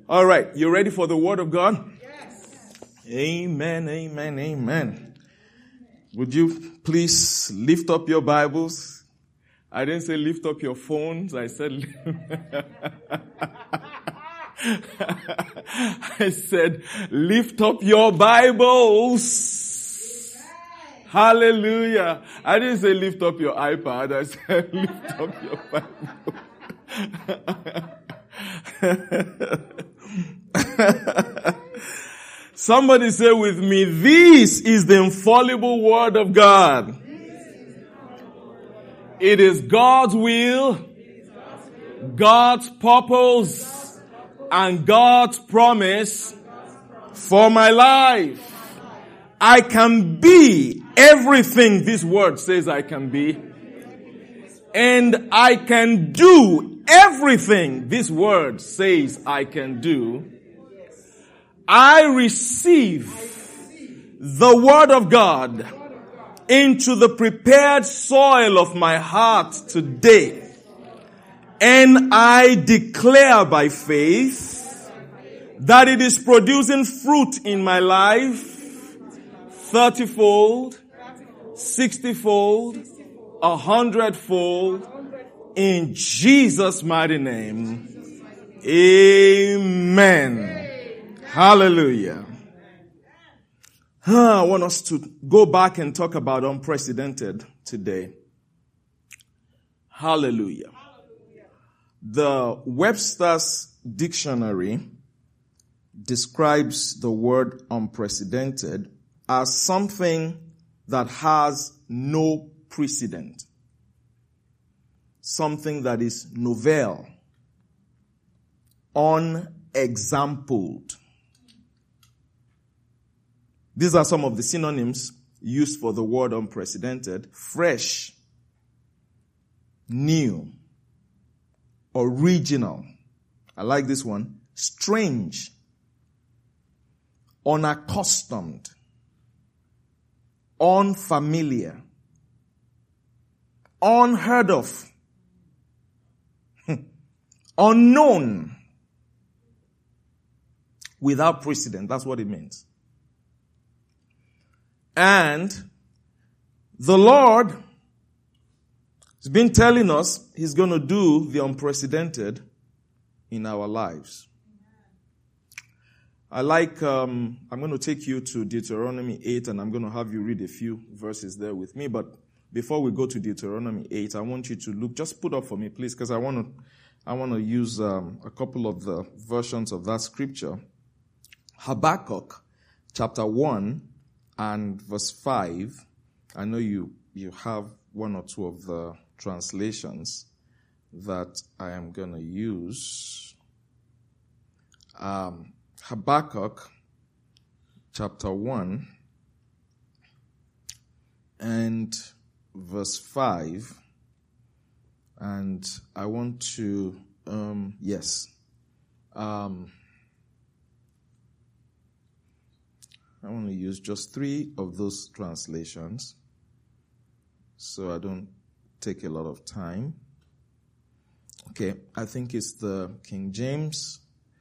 All right, you ready for the word of God? Yes. Amen, amen, amen. Would you please lift up your Bibles? I didn't say lift up your phones. I said, I said, lift up your Bibles. Hallelujah. I didn't say lift up your iPad. I said lift up your Bible. Somebody say with me, this is the infallible word of God. It is God's will, God's purpose, and God's promise for my life. I can be everything this word says I can be. And I can do everything this word says I can do. I receive the word of God into the prepared soil of my heart today. And I declare by faith that it is producing fruit in my life, 30-fold, 60-fold, 100-fold, in Jesus' mighty name. Amen. Hallelujah. I want us to go back and talk about unprecedented today. Hallelujah. The Webster's Dictionary describes the word unprecedented as something that has no precedent. Something that is novel, unexampled. These are some of the synonyms used for the word unprecedented: fresh, new, original. I like this one. Strange, unaccustomed, unfamiliar, unheard of, unknown, without precedent. That's what it means. And the Lord has been telling us He's going to do the unprecedented in our lives. I'm going to take you to Deuteronomy 8, and I'm going to have you read a few verses there with me. But before we go to Deuteronomy 8, I want you to look, just put up for me, please, because I want to use a couple of the versions of that scripture. Habakkuk chapter 1 and verse 5. I know you have one or two of the translations that I am going to use. Habakkuk chapter 1 and verse 5. And I want to, I want to use just 3 of those translations so I don't take a lot of time. Okay, I think it's the King James.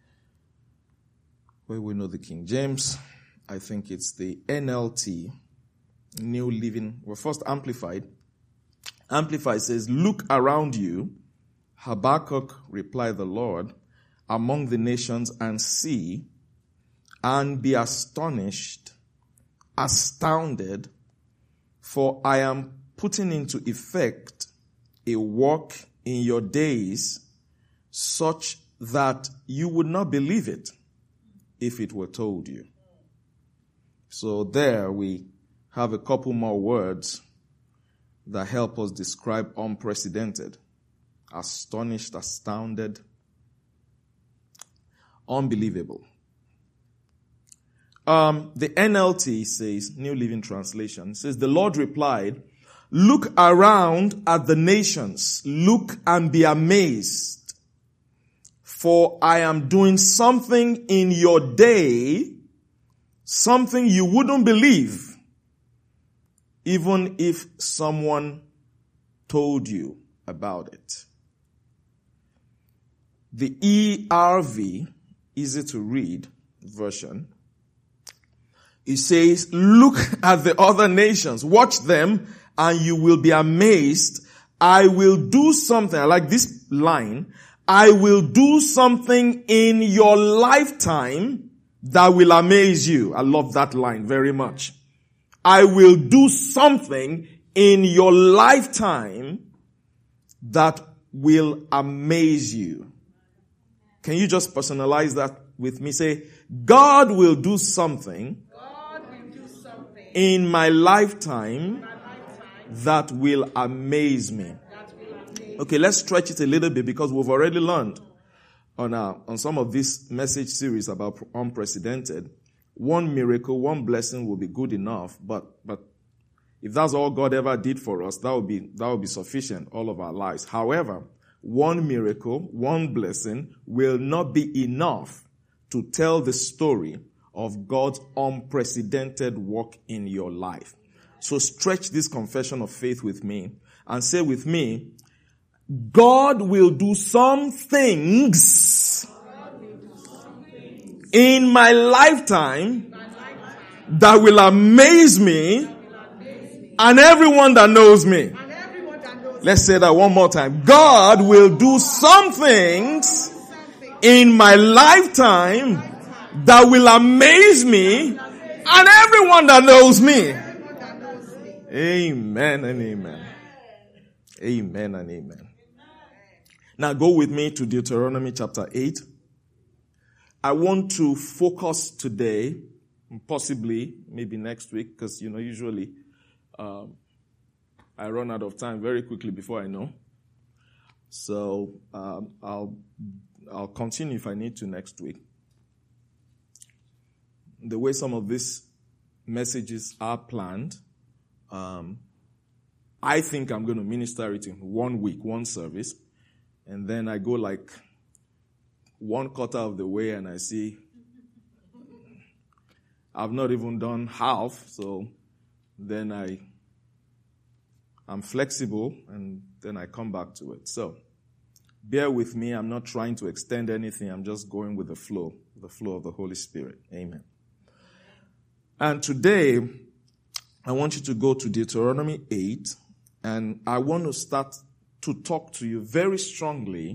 Well, we know the King James. I think it's the NLT, New Living, first Amplified. Amplified says, "Look around you, Habakkuk, replied the Lord, among the nations and see, and be astonished, astounded, for I am putting into effect a work in your days such that you would not believe it if it were told you." So there we have a couple more words that help us describe unprecedented. Astonished, astounded, unbelievable. The NLT says, New Living Translation, says, "The Lord replied, look around at the nations, look and be amazed, for I am doing something in your day, something you wouldn't believe, even if someone told you about it." The ERV easy to read version. It says, look at the other nations, watch them, and you will be amazed. I will do something. I like this line. I will do something in your lifetime that will amaze you. I love that line very much. I will do something in your lifetime that will amaze you. Can you just personalize that with me? Say, God will do something, in my lifetime that will amaze me. Okay, let's stretch it a little bit because we've already learned on some of this message series about unprecedented. One miracle, one blessing will be good enough, but if that's all God ever did for us, that would be sufficient all of our lives. However, one miracle, one blessing will not be enough to tell the story of God's unprecedented work in your life. So stretch this confession of faith with me and say with me, God will do some things in my lifetime that will amaze me and everyone that knows me. Let's say that one more time. God will do some things in my lifetime that will amaze me and everyone that knows me. Amen and amen. Amen and amen. Now go with me to Deuteronomy chapter 8. I want to focus today, possibly maybe next week, because usually I run out of time very quickly before I know. So I'll continue if I need to next week. The way some of these messages are planned, I think I'm going to minister it in 1 week, one service, and then I go like 1/4 of the way and I see I've not even done half, so then I'm flexible and then I come back to it. So bear with me. I'm not trying to extend anything. I'm just going with the flow of the Holy Spirit. Amen. And today, I want you to go to Deuteronomy 8, and I want to start to talk to you very strongly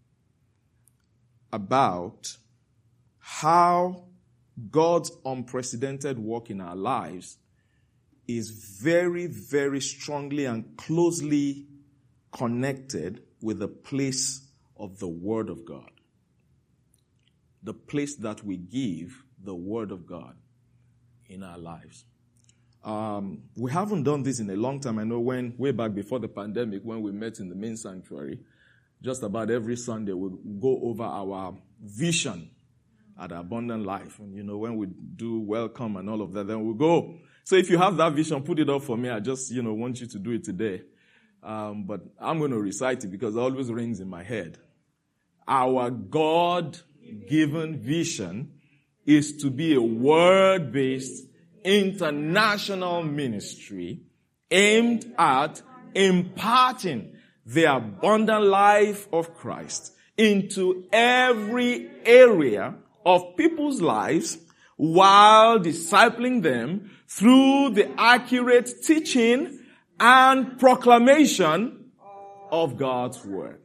about how God's unprecedented work in our lives is very, very strongly and closely connected with the place of the Word of God. The place that we give the Word of God in our lives. We haven't done this in a long time. I know way back before the pandemic, when we met in the main sanctuary, just about every Sunday we'll go over our vision at Abundant Life. And when we do welcome and all of that, then we'll go. So if you have that vision, put it up for me. I just, want you to do it today. But I'm going to recite it because it always rings in my head. Our God-given vision is to be a word-based international ministry aimed at imparting the abundant life of Christ into every area of people's lives while discipling them through the accurate teaching and proclamation of God's Word.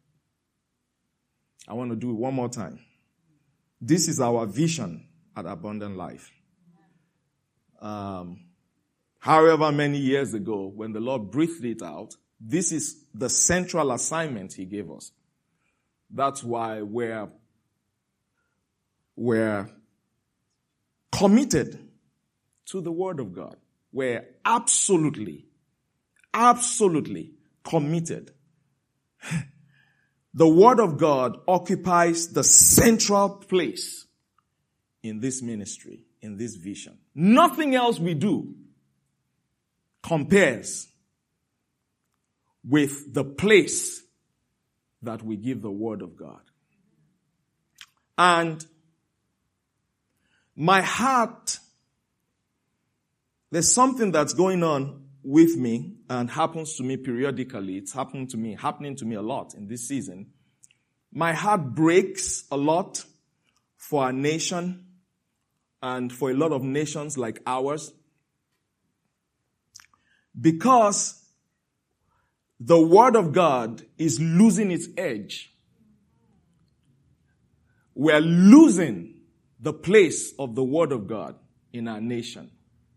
I want to do it one more time. This is our vision at Abundant Life. However many years ago, when the Lord breathed it out, this is the central assignment He gave us. That's why we're committed to the Word of God. We're absolutely committed. The Word of God occupies the central place in this ministry, in this vision. Nothing else we do compares with the place that we give the Word of God. And my heart, there's something that's going on with me and happens to me periodically. It's happening to me a lot in this season. My heart breaks a lot for our nation and for a lot of nations like ours, because the Word of God is losing its edge. We're losing the place of the Word of God in our nation.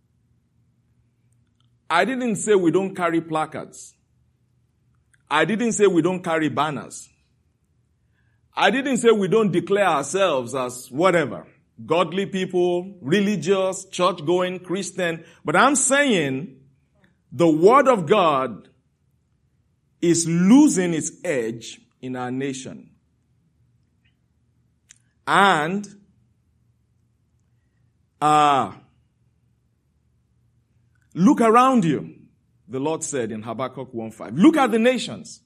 I didn't say we don't carry placards. I didn't say we don't carry banners. I didn't say we don't declare ourselves as whatever, godly people, religious, church-going, Christian. But I'm saying the Word of God is losing its edge in our nation. And look around you, the Lord said in Habakkuk 1:5. Look at the nations.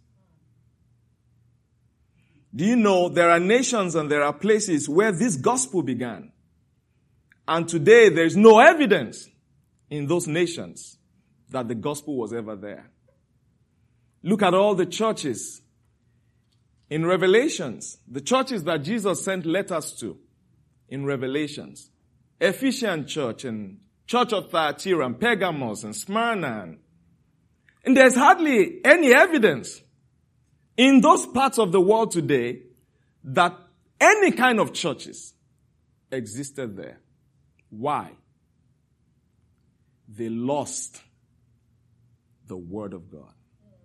Do you know there are nations and there are places where this gospel began? And today there's no evidence in those nations that the gospel was ever there. Look at all the churches in Revelations, the churches that Jesus sent letters to in Revelations. Ephesian church and Church of Thyatira and Pergamos and Smyrna. And there's hardly any evidence in those parts of the world today that any kind of churches existed there. Why? They lost the Word of God.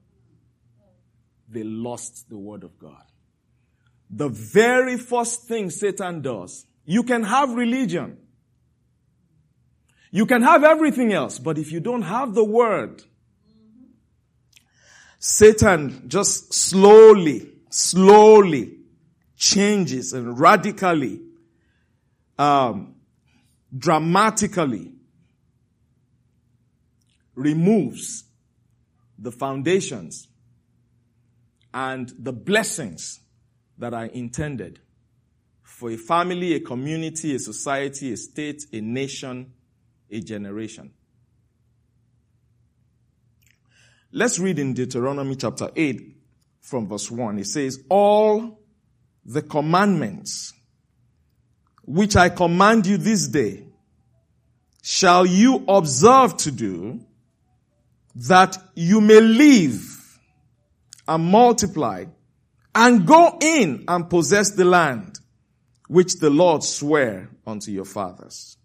They lost the Word of God. The very first thing Satan does, you can have religion. You can have everything else, but if you don't have the Word, Satan just slowly changes and radically, dramatically removes the foundations and the blessings that are intended for a family, a community, a society, a state, a nation, a generation. Let's read in Deuteronomy chapter 8 from verse 1. It says, all the commandments which I command you this day shall you observe to do, that you may live and multiply and go in and possess the land which the Lord sware unto your fathers.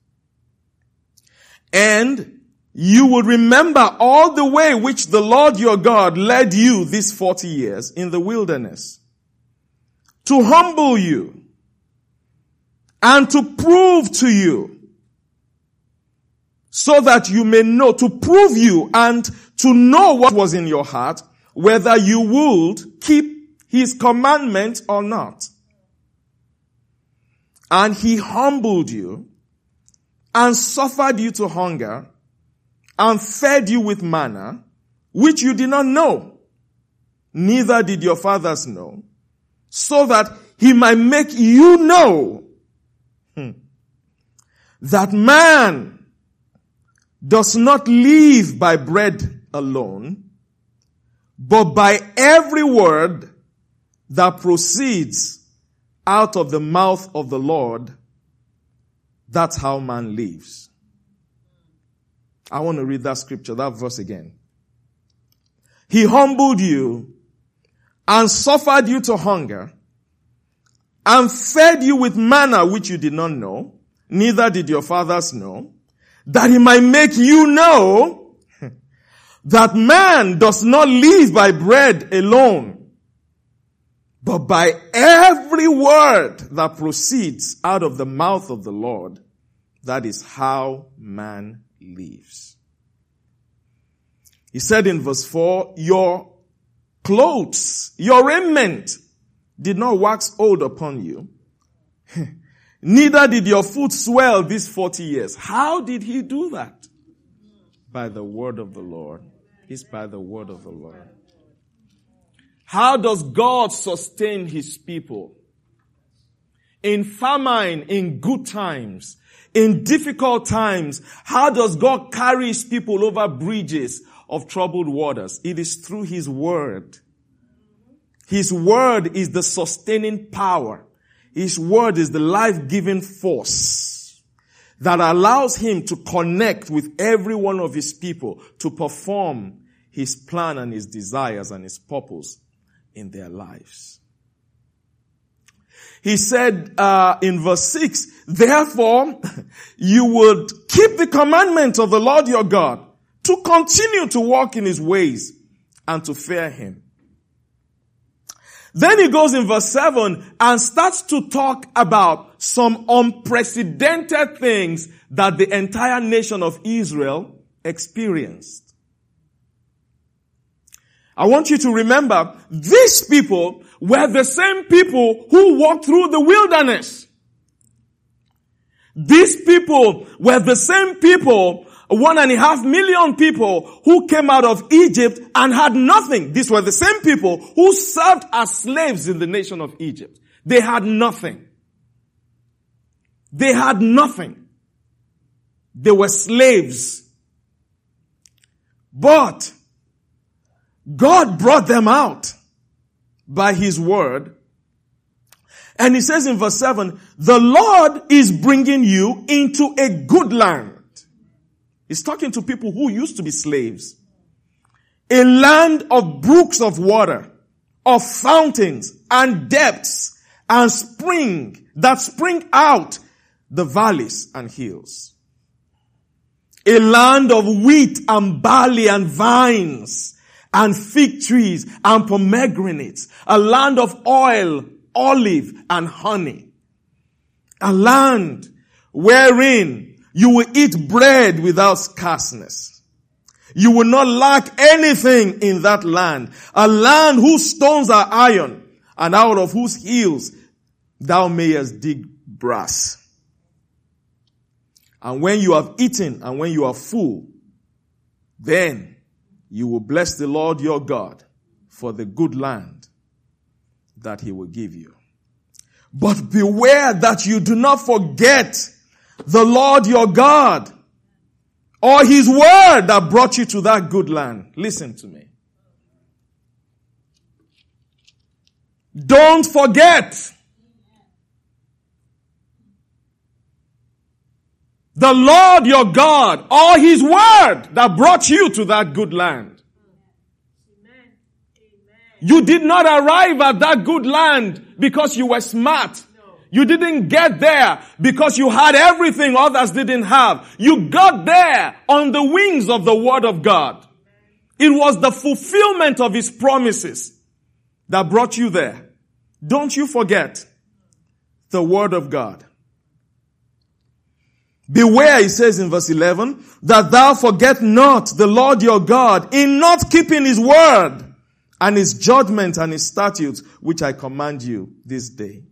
And you will remember all the way which the Lord your God led you these 40 years in the wilderness, to humble you and to prove to you, so that you may know, to prove you and to know what was in your heart, whether you would keep his commandment or not. And he humbled you and suffered you to hunger and fed you with manna, which you did not know, neither did your fathers know, so that he might make you know that man does not live by bread alone, but by every word that proceeds out of the mouth of the Lord. That's how man lives. I want to read that scripture, that verse again. He humbled you and suffered you to hunger and fed you with manna which you did not know, neither did your fathers know, that he might make you know that man does not live by bread alone, but by every word that proceeds out of the mouth of the Lord. That is how man lives. He said in verse 4, your clothes, your raiment did not wax old upon you. Neither did your foot swell these 40 years. How did he do that? By the word of the Lord. It's by the word of the Lord. How does God sustain his people? In famine, in good times, in difficult times, how does God carry his people over bridges of troubled waters? It is through his word. His word is the sustaining power. His word is the life-giving force that allows him to connect with every one of his people to perform his plan and his desires and his purpose in their lives. He said in verse 6, therefore you would keep the commandment of the Lord your God to continue to walk in his ways and to fear him. Then he goes in verse 7 and starts to talk about some unprecedented things that the entire nation of Israel experienced. I want you to remember, these people were the same people who walked through the wilderness. These people were the same people, 1.5 million people who came out of Egypt and had nothing. These were the same people who served as slaves in the nation of Egypt. They had nothing. They had nothing. They were slaves. But God brought them out by his word. And he says in verse 7, the Lord is bringing you into a good land. He's talking to people who used to be slaves. A land of brooks of water, of fountains and depths and spring that spring out the valleys and hills. A land of wheat and barley and vines and fig trees and pomegranates. A land of oil, olive and honey. A land wherein you will eat bread without scarceness. You will not lack anything in that land. A land whose stones are iron, and out of whose hills thou mayest dig brass. And when you have eaten and when you are full, then you will bless the Lord your God for the good land that he will give you. But beware that you do not forget the Lord your God, or his word that brought you to that good land. Listen to me. Don't forget the Lord your God, or his word that brought you to that good land. Amen. You did not arrive at that good land because you were smart. You didn't get there because you had everything others didn't have. You got there on the wings of the word of God. It was the fulfillment of his promises that brought you there. Don't you forget the word of God. Beware, he says in verse 11, that thou forget not the Lord your God in not keeping his word and his judgment and his statutes, which I command you this day.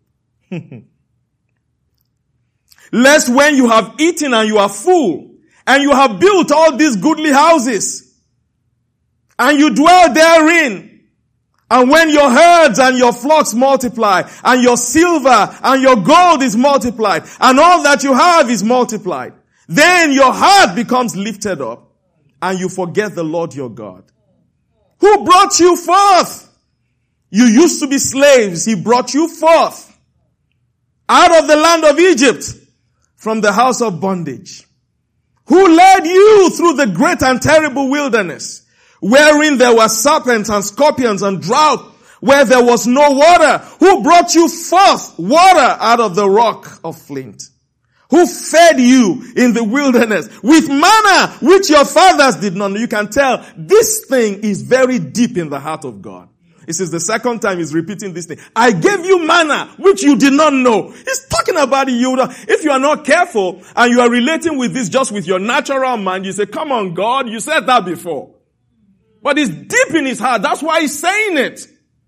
Lest when you have eaten and you are full, and you have built all these goodly houses, and you dwell therein, and when your herds and your flocks multiply, and your silver and your gold is multiplied, and all that you have is multiplied, then your heart becomes lifted up, and you forget the Lord your God, who brought you forth. You used to be slaves. He brought you forth out of the land of Egypt, from the house of bondage, who led you through the great and terrible wilderness, wherein there were serpents and scorpions and drought, where there was no water, who brought you forth water out of the rock of flint, who fed you in the wilderness with manna which your fathers did not know. You can tell this thing is very deep in the heart of God. This is the second time he's repeating this thing. I gave you manna, which you did not know. He's talking about you. If you are not careful and you are relating with this just with your natural mind, you say, come on, God, you said that before. But it's deep in his heart. That's why he's saying it.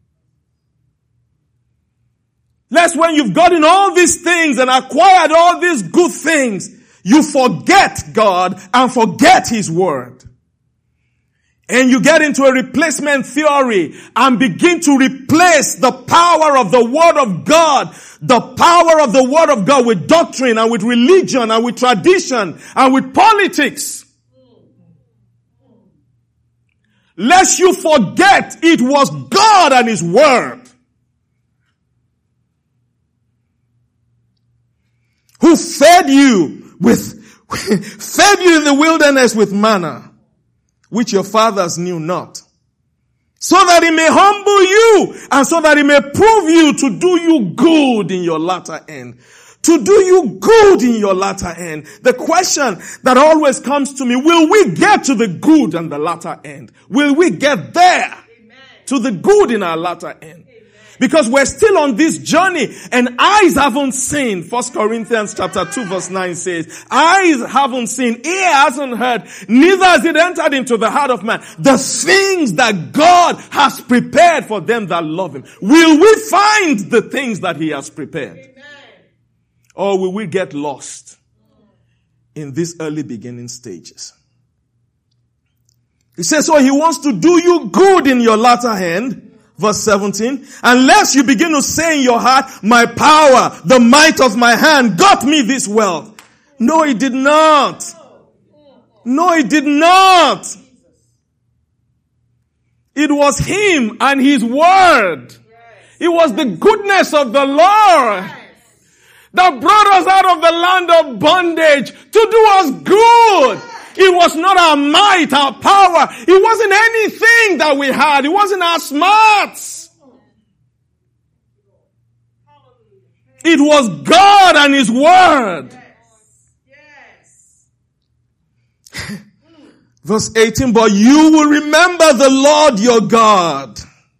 Lest when you've gotten all these things and acquired all these good things, you forget God and forget his word. And you get into a replacement theory and begin to replace the power of the word of God, the power of the word of God with doctrine and with religion and with tradition and with politics. Lest you forget it was God and his word. who fed you in the wilderness with manna, which your fathers knew not, so that he may humble you and so that he may prove you to do you good in your latter end. To do you good in your latter end. The question that always comes to me, will we get to the good and the latter end? Will we get there? Amen. To the good in our latter end? Amen. Because we're still on this journey and eyes haven't seen. 1 Corinthians chapter 2 verse 9 says, eyes haven't seen, ear hasn't heard, neither has it entered into the heart of man. The things that God has prepared for them that love him. Will we find the things that he has prepared? Amen. Or will we get lost in these early beginning stages? He says, so he wants to do you good in your latter end. Verse 17. Unless you begin to say in your heart, my power, the might of my hand got me this wealth. No, it did not. No, it did not. It was him and his word. It was the goodness of the Lord that brought us out of the land of bondage to do us good. It was not our might, our power. It wasn't anything that we had. It wasn't our smarts. It was God and his word. Yes. Verse 18, but you will remember the Lord your God.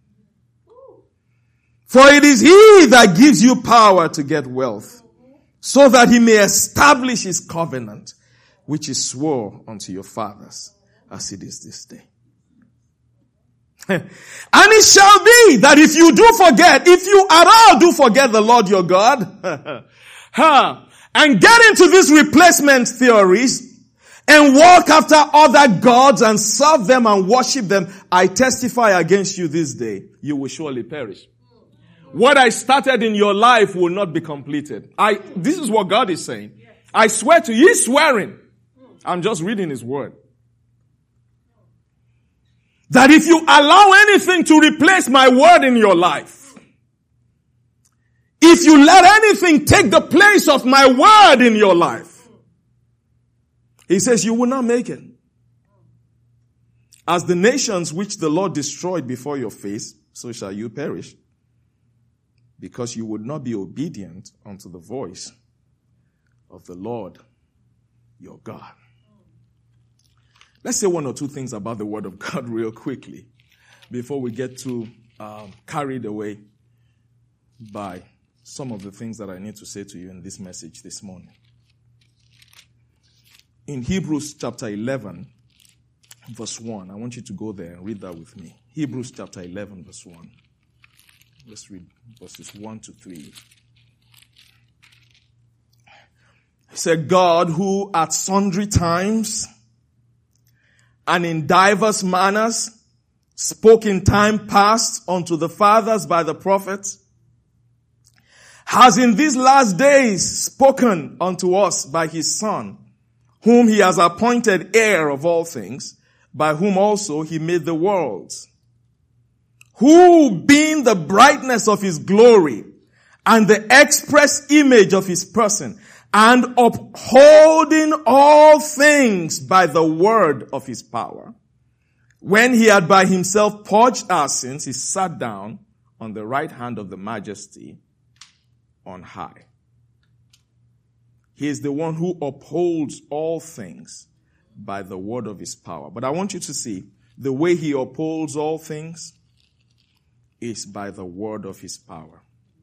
For it is he that gives you power to get wealth, so that he may establish his covenant, which he swore unto your fathers, as it is this day. And it shall be that if you do forget, if you at all do forget the Lord your God, and get into these replacement theories, and walk after other gods and serve them and worship them, I testify against you this day, you will surely perish. What I started in your life will not be completed. This is what God is saying. I swear to you, he's swearing. I'm just reading his word. That if you allow anything to replace my word in your life, if you let anything take the place of my word in your life, he says you will not make it. As the nations which the Lord destroyed before your face, so shall you perish. Because you would not be obedient unto the voice of the Lord your God. Let's say one or two things about the word of God real quickly before we get too carried away by some of the things that I need to say to you in this message this morning. In Hebrews chapter 11, verse 1, I want you to go there and read that with me. Hebrews chapter 11, verse 1. Let's read verses 1 to 3. He said, God, who at sundry times and in divers manners spoke in time past unto the fathers by the prophets, has in these last days spoken unto us by his Son, whom he has appointed heir of all things, by whom also he made the worlds, who being the brightness of his glory and the express image of his person, and upholding all things by the word of his power, when he had by himself purged our sins, he sat down on the right hand of the majesty on high. He is the one who upholds all things by the word of his power. But I want you to see the way he upholds all things is by the word of his power.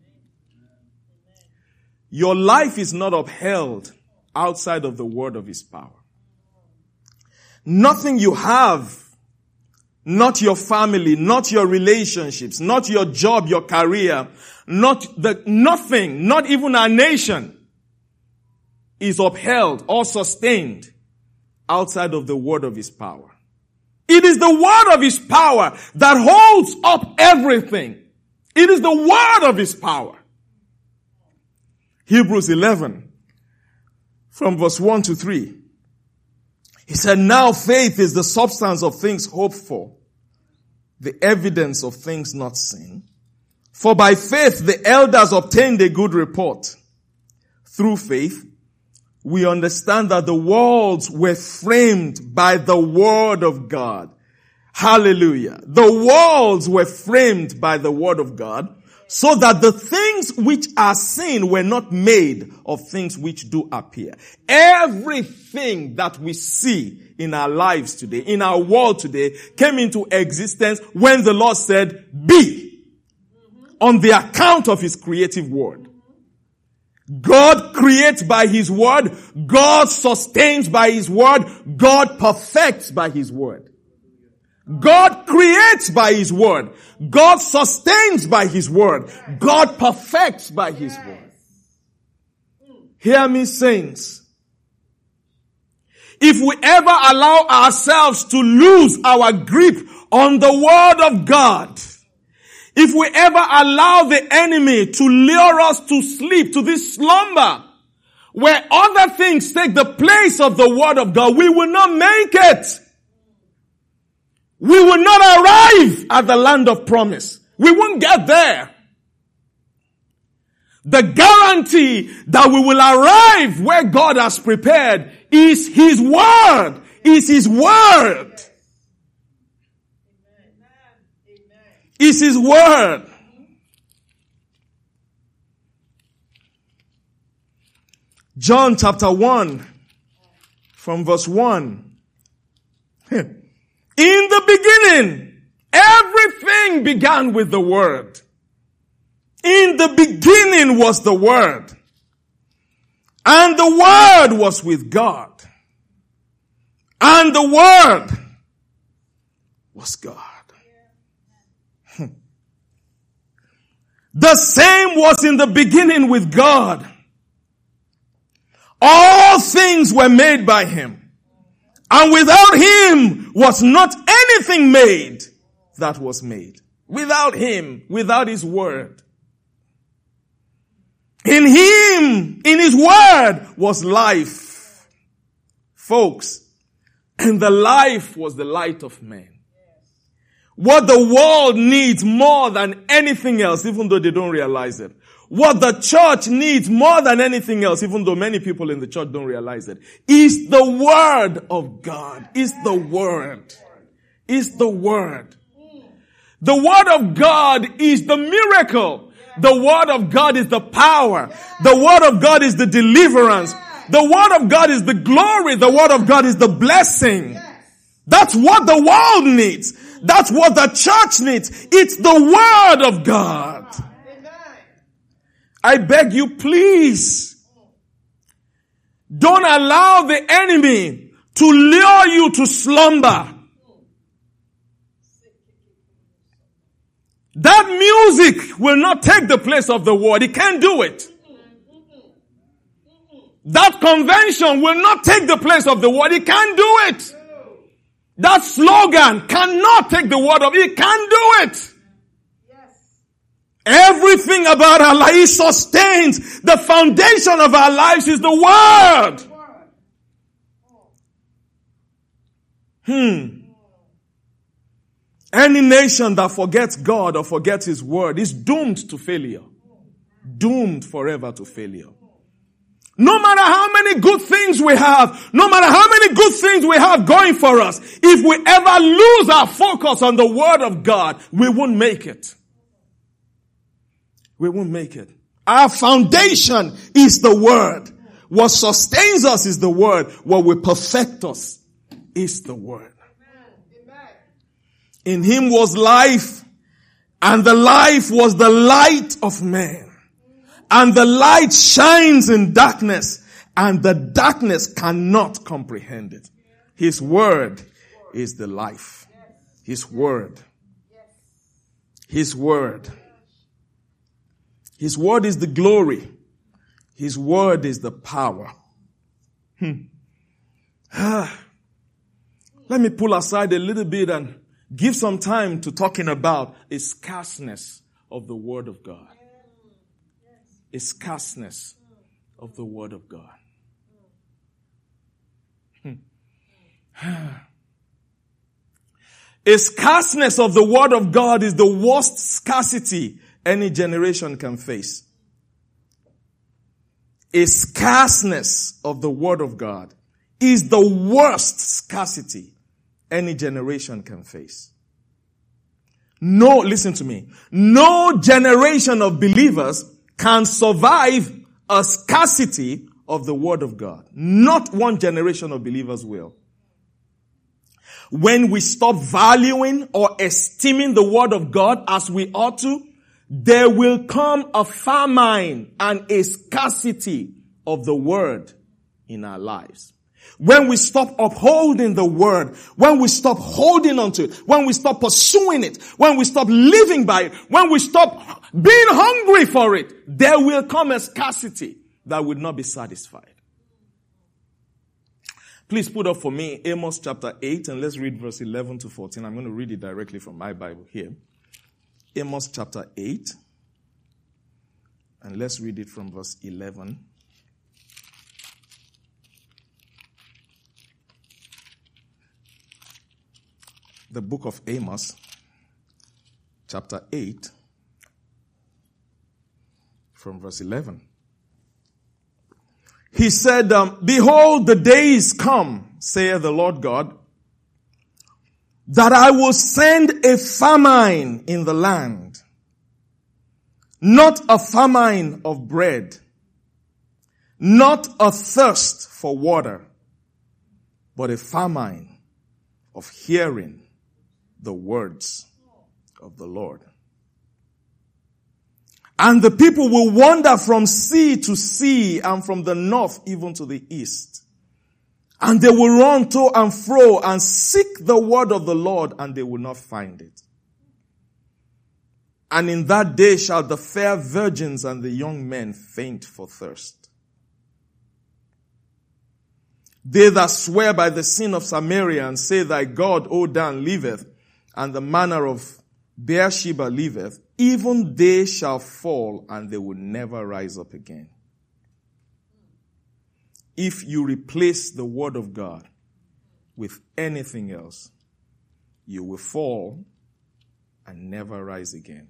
Your life is not upheld outside of the word of his power. Nothing you have, not your family, not your relationships, not your job, your career, nothing, not even our nation is upheld or sustained outside of the word of his power. It is the word of his power that holds up everything. It is the word of his power. Hebrews 11, from verse 1 to 3. He said, now faith is the substance of things hoped for, the evidence of things not seen. For by faith the elders obtained a good report. Through faith, we understand that the worlds were framed by the Word of God. Hallelujah. The worlds were framed by the Word of God, so that the things which are seen were not made of things which do appear. Everything that we see in our lives today, in our world today, came into existence when the Lord said, be, on the account of His creative word. God creates by His word. God sustains by His word. God perfects by His word. God creates by His word. God sustains by His word. God perfects by His word. Hear me, saints. If we ever allow ourselves to lose our grip on the word of God, if we ever allow the enemy to lure us to sleep, to this slumber, where other things take the place of the word of God, we will not make it. We will not arrive at the land of promise. We won't get there. The guarantee that we will arrive where God has prepared is His word. Is His word. Is His word. John chapter 1 from verse 1. In the beginning, everything began with the Word. In the beginning was the Word. And the Word was with God. And the Word was God. The same was in the beginning with God. All things were made by Him. And without Him was not anything made that was made. Without Him, without His word. In Him, in His word, was life. Folks, and the life was the light of men. What the world needs more than anything else, even though they don't realize it. What the church needs more than anything else, even though many people in the church don't realize it, is the word of God. Is the word. Is the word. The word of God is the miracle. The word of God is the power. The word of God is the deliverance. The word of God is the glory. The word of God is the blessing. That's what the world needs. That's what the church needs. It's the word of God. I beg you, please, don't allow the enemy to lure you to slumber. That music will not take the place of the word. It can't do it. That convention will not take the place of the word. It can't do it. That slogan cannot take the word of it. It can't do it. Everything about our life sustains. The foundation of our lives is the word. Any nation that forgets God or forgets His word is doomed to failure. Doomed forever to failure. No matter how many good things we have, no matter how many good things we have going for us, if we ever lose our focus on the word of God, we won't make it. We won't make it. Our foundation is the word. What sustains us is the word. What will perfect us is the word. In Him was life, and the life was the light of man. And the light shines in darkness, and the darkness cannot comprehend it. His word is the life. His word. His word. His word is the glory. His word is the power. Let me pull aside a little bit and give some time to talking about a scarceness of the word of God. A scarceness of the word of God. A scarceness of the word of God is the worst scarcity any generation can face. a scarceness of the word of God is the worst scarcity any generation can face. No, listen to me. No generation of believers can survive a scarcity of the word of God. Not one generation of believers will. When we stop valuing or esteeming the word of God as we ought to, there will come a famine and a scarcity of the word in our lives. When we stop upholding the word, when we stop holding on to it, when we stop pursuing it, when we stop living by it, when we stop being hungry for it, there will come a scarcity that will not be satisfied. Please put up for me Amos chapter 8 and let's read verse 11 to 14. I'm going to read it directly from my Bible here. Amos chapter 8 and let's read it from verse 11. The book of Amos, chapter 8, from verse 11. He said, behold, the days come, saith the Lord God, that I will send a famine in the land, not a famine of bread, not a thirst for water, but a famine of hearing the words of the Lord. And the people will wander from sea to sea and from the north even to the east. And they will run to and fro and seek the word of the Lord, and they will not find it. And in that day shall the fair virgins and the young men faint for thirst. They that swear by the sin of Samaria and say, thy God, O Dan, liveth, and the manner of Beersheba liveth, even they shall fall, and they will never rise up again. If you replace the word of God with anything else, you will fall and never rise again.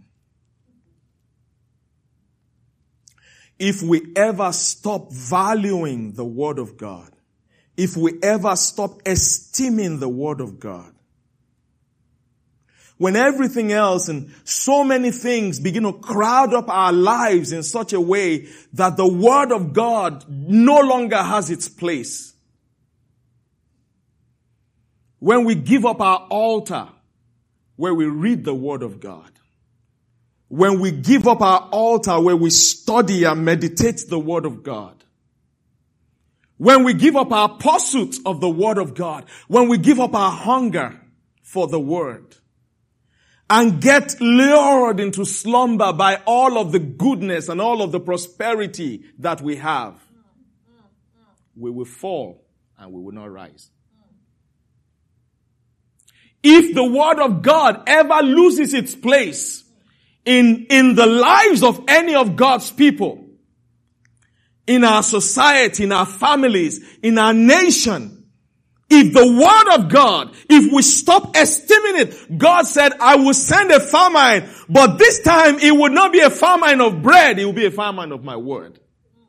If we ever stop valuing the word of God, if we ever stop esteeming the word of God, when everything else and so many things begin to crowd up our lives in such a way that the word of God no longer has its place. When we give up our altar where we read the word of God. When we give up our altar where we study and meditate the word of God. When we give up our pursuit of the word of God. When we give up our hunger for the word. And get lured into slumber by all of the goodness and all of the prosperity that we have, we will fall and we will not rise. If the word of God ever loses its place in the lives of any of God's people, in our society, in our families, in our nation, if the word of God, if we stop esteeming it, God said, I will send a famine, but this time it would not be a famine of bread, it will be a famine of my word.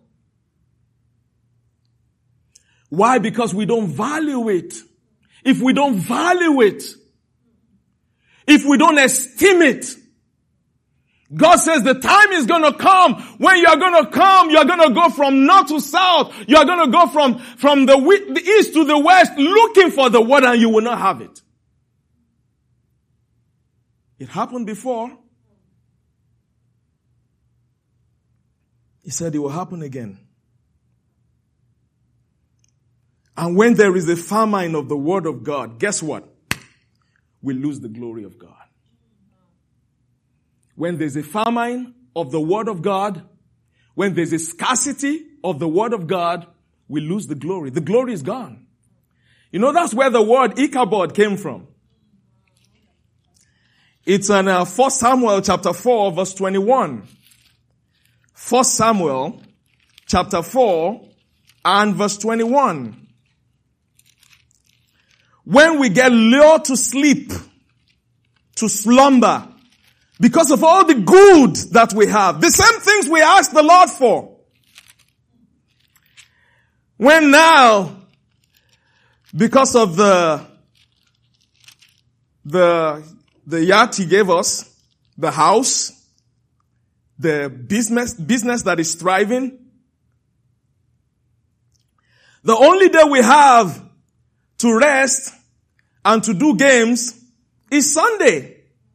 Why? Because we don't value it. If we don't value it, if we don't esteem it, God says the time is going to come when you're going to go from north to south. You're going to go from the east to the west looking for the word, and you will not have it. It happened before. He said it will happen again. And when there is a famine of the word of God, guess what? We lose the glory of God. When there's a famine of the word of God, when there's a scarcity of the word of God, we lose the glory. The glory is gone. You know, that's where the word Ichabod came from. It's in 1 Samuel chapter 4 verse 21. 1 Samuel chapter 4 and verse 21. When we get lured to sleep, to slumber, because of all the good that we have, the same things we ask the Lord for. When now, because of the yacht he gave us, the house, the business that is thriving, the only day we have to rest and to do games is Sunday.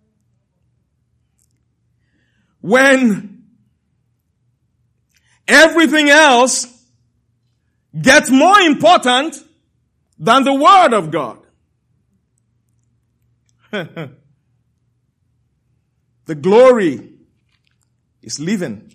When everything else gets more important than the Word of God. The glory is leaving.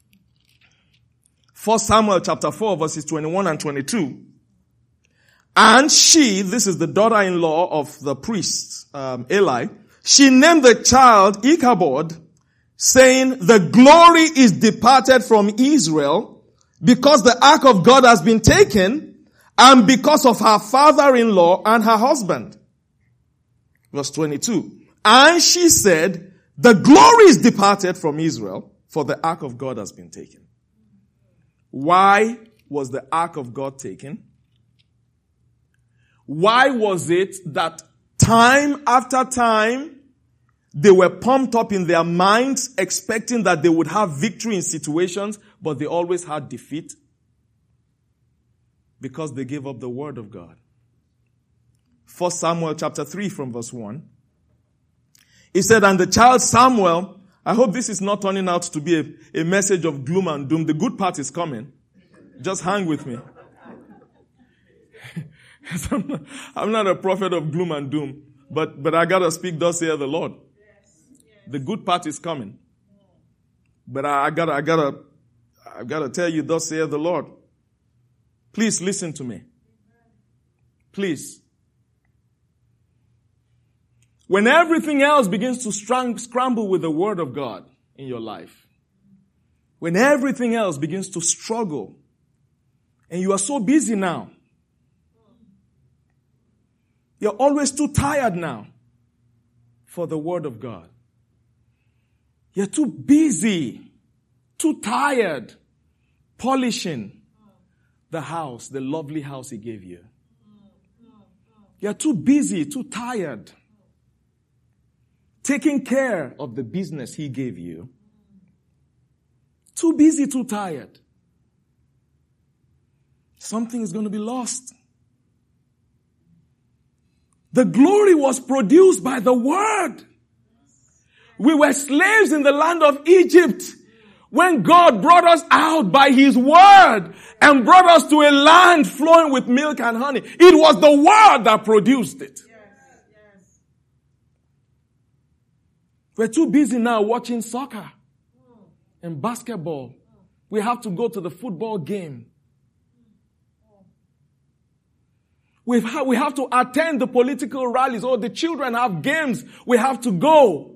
1 Samuel chapter 4 verses 21 and 22. And she, this is the daughter-in-law of the priest, Eli, she named the child Ichabod, saying, the glory is departed from Israel because the ark of God has been taken and because of her father-in-law and her husband. Verse 22. And she said, the glory is departed from Israel for the ark of God has been taken. Why was the ark of God taken? Why was it that time after time they were pumped up in their minds expecting that they would have victory in situations, but they always had defeat? Because they gave up the word of God. 1 Samuel chapter 3 from verse 1. He said, and the child Samuel, I hope this is not turning out to be a message of gloom and doom. The good part is coming. Just hang with me. I'm not a prophet of gloom and doom, but I gotta speak, thus saith the Lord. The good part is coming. But I gotta tell you, thus saith the Lord. Please listen to me. Please. When everything else begins to scramble with the word of God in your life, when everything else begins to struggle, and you are so busy now, you're always too tired now for the word of God. You're too busy, too tired, polishing the house, the lovely house he gave you. You're too busy, too tired, taking care of the business he gave you. Too busy, too tired. Something is going to be lost. The glory was produced by the word. We were slaves in the land of Egypt when God brought us out by his word and brought us to a land flowing with milk and honey. It was the word that produced it. Yes. We're too busy now watching soccer and basketball. We have to go to the football game. We have to attend the political rallies. Oh, the children have games. We have to go.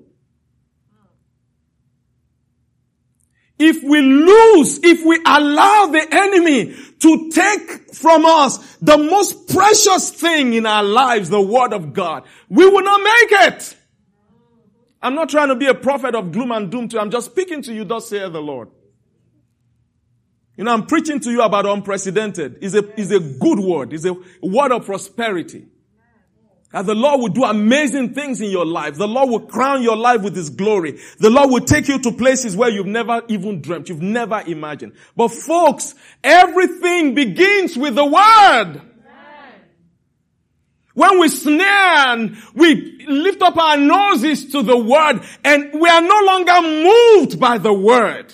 If we allow the enemy to take from us the most precious thing in our lives, the word of God, we will not make it. I'm not trying to be a prophet of gloom and doom to you. I'm just speaking to you, thus saith the Lord. You know, I'm preaching to you about unprecedented. It's a good word. It's a word of prosperity. And the Lord will do amazing things in your life. The Lord will crown your life with his glory. The Lord will take you to places where you've never even dreamt, you've never imagined. But folks, everything begins with the word. When we snare and we lift up our noses to the word and we are no longer moved by the word,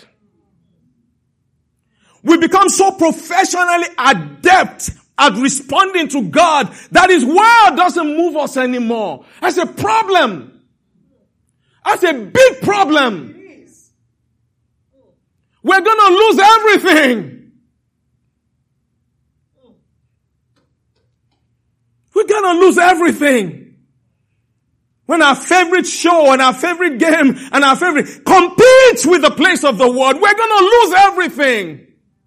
we become so professionally adept at responding to God that his word doesn't move us anymore. That's a problem. That's a big problem. We're gonna lose everything. We're gonna lose everything. When our favorite show and our favorite game and our favorite competes with the place of the word, we're gonna lose everything.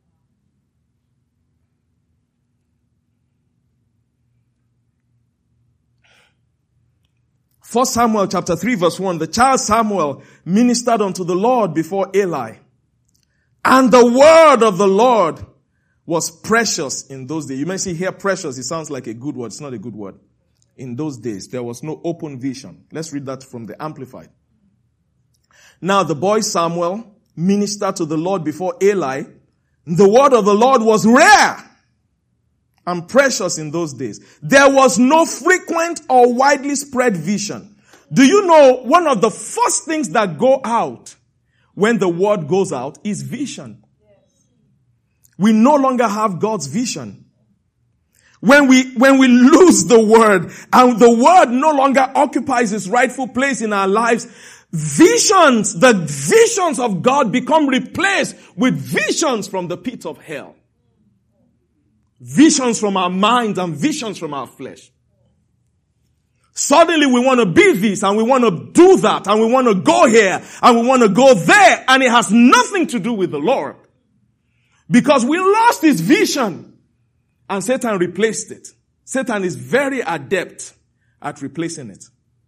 1 Samuel chapter 3 verse 1, the child Samuel ministered unto the Lord before Eli. And the word of the Lord was precious in those days. You may see here precious, it sounds like a good word. It's not a good word. In those days, there was no open vision. Let's read that from the Amplified. Now the boy Samuel ministered to the Lord before Eli. The word of the Lord was rare and precious in those days. There was no frequent or widely spread vision. Do you know one of the first things that go out when the word goes out is vision? We no longer have God's vision. When we lose the word and the word no longer occupies its rightful place in our lives, the visions of God become replaced with visions from the pit of hell. Visions from our minds and visions from our flesh. Suddenly we want to be this and we want to do that and we want to go here and we want to go there, and it has nothing to do with the Lord. Because we lost his vision and Satan replaced it. Satan is very adept at replacing it.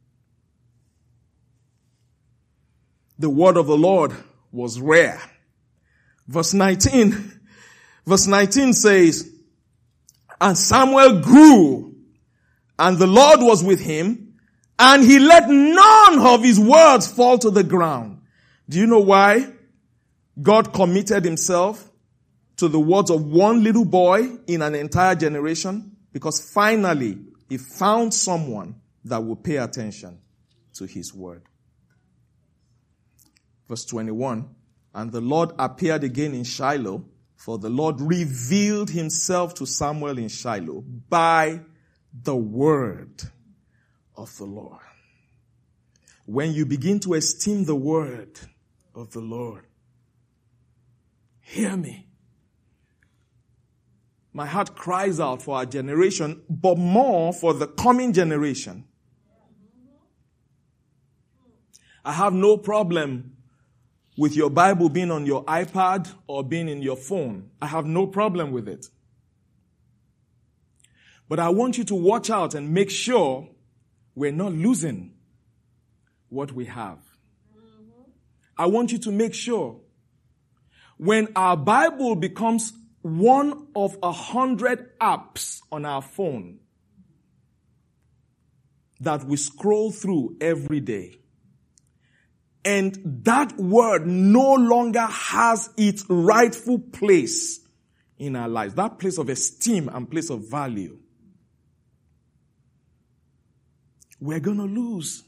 The word of the Lord was rare. Verse 19 says, and Samuel grew, and the Lord was with him, and he let none of his words fall to the ground. Do you know why God committed himself to the words of one little boy in an entire generation? Because finally, he found someone that would pay attention to his word. Verse 21, and the Lord appeared again in Shiloh, for the Lord revealed himself to Samuel in Shiloh by the word of the Lord. When you begin to esteem the word of the Lord, hear me. My heart cries out for our generation, but more for the coming generation. I have no problem with your Bible being on your iPad or being in your phone. I have no problem with it. But I want you to watch out and make sure we're not losing what we have. I want you to make sure when our Bible becomes one of 100 apps on our phone that we scroll through every day, and that word no longer has its rightful place in our lives, that place of esteem and place of value, we're going to lose.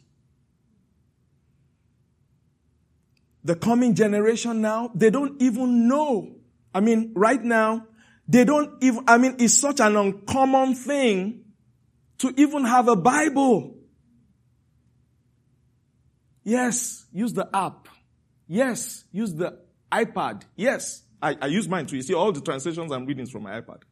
The coming generation now, they don't even know. I mean, right now, they don't even, it's such an uncommon thing to even have a Bible. Yes, use the app. Yes, use the iPad. Yes, I use mine too. You see all the translations I'm reading from my iPad.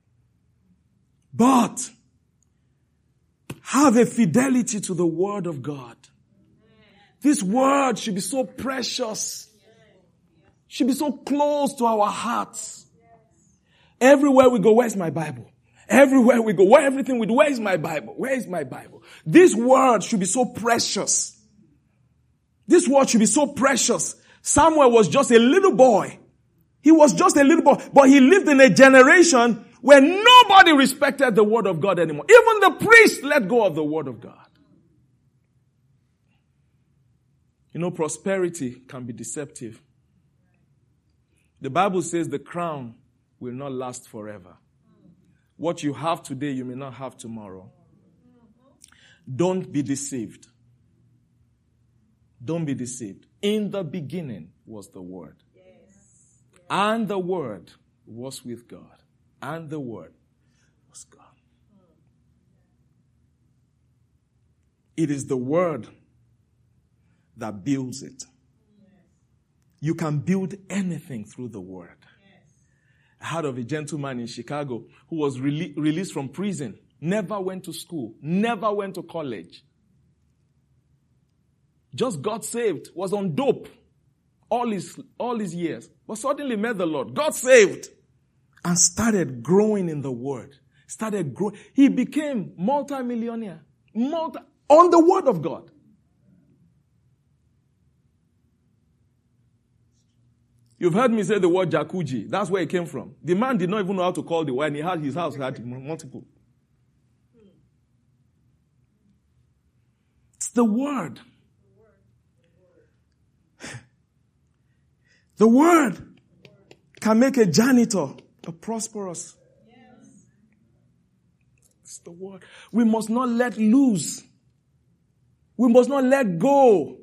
But have a fidelity to the word of God. This word should be so precious. Should be so close to our hearts. Everywhere we go, where's my Bible? Everywhere we go, everything we do, where is my Bible? Where is my Bible? This word should be so precious. This word should be so precious. Samuel was just a little boy. He was just a little boy, but he lived in a generation where nobody respected the word of God anymore. Even the priests let go of the word of God. You know, prosperity can be deceptive. The Bible says the crown will not last forever. What you have today, you may not have tomorrow. Don't be deceived. Don't be deceived. In the beginning was the Word. And the Word was with God. And the Word was God. It is the Word that builds it. You can build anything through the Word. I heard of a gentleman in Chicago who was released from prison, never went to school, never went to college. Just got saved, was on dope all his years, but suddenly met the Lord, got saved, and started growing in the Word. Started growing. He became multi-millionaire, on the Word of God. You've heard me say the word jacuzzi. That's where it came from. The man did not even know how to call the word, and his house had multiple. It's the word. The word can make a janitor a prosperous. It's the word. We must not let loose. We must not let go.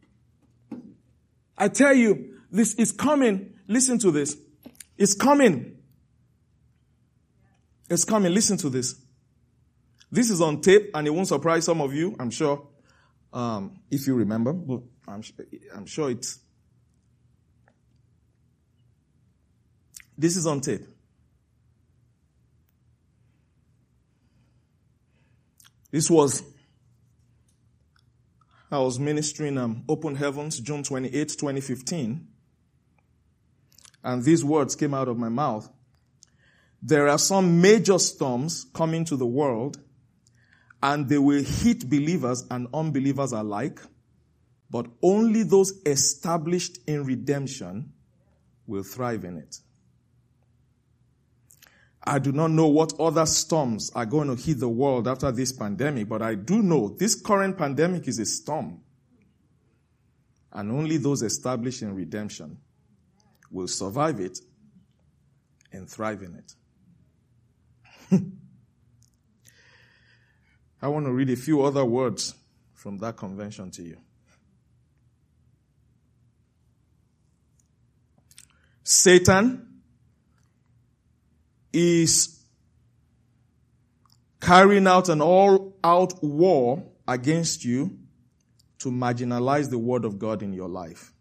I tell you, this is coming. Listen to this. It's coming. It's coming. Listen to this. This is on tape, and it won't surprise some of you, I'm sure, if you remember. But I'm sure it's. This is on tape. I was ministering Open Heavens, June 28, 2015. And these words came out of my mouth. There are some major storms coming to the world, and they will hit believers and unbelievers alike, but only those established in redemption will thrive in it. I do not know what other storms are going to hit the world after this pandemic, but I do know this current pandemic is a storm. And only those established in redemption will survive it and thrive in it. I want to read a few other words from that convention to you. Satan is carrying out an all-out war against you to marginalize the word of God in your life.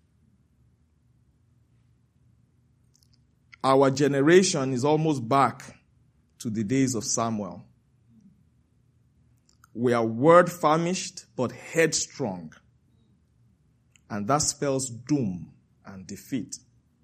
Our generation is almost back to the days of Samuel. We are word famished but headstrong. And that spells doom and defeat.